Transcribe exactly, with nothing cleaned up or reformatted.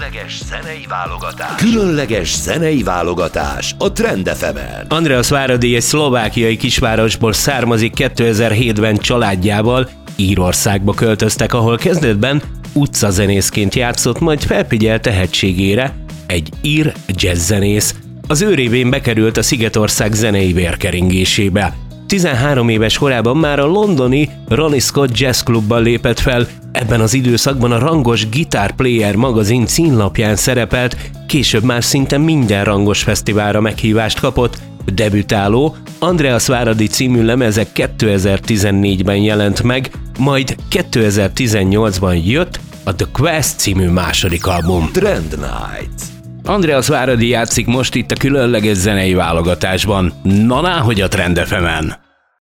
Különleges zenei válogatás. Különleges zenei válogatás a Trend ef emen. Andreas Váradi egy szlovákiai kisvárosból származik, kétezer-hétben családjával Írországba költöztek, ahol kezdetben utcazenészként játszott, majd felfigyelt tehetségére egy ír jazzzenész. Az ő révén bekerült a Szigetország zenei vérkeringésébe. tizenhárom éves korában már a londoni Ronnie Scott Jazz Clubban lépett fel, ebben az időszakban a rangos Guitar Player magazin címlapján szerepelt, később már szinte minden rangos fesztiválra meghívást kapott. Debütáló Andreas Váradi című lemeze kétezer-tizennégyben jelent meg, majd kétezer-tizennyolcban jött a The Quest című második album. Trend Night. Andreas Váradi játszik most itt a különleges zenei válogatásban. Na, ná, hogy a Trend ef emen.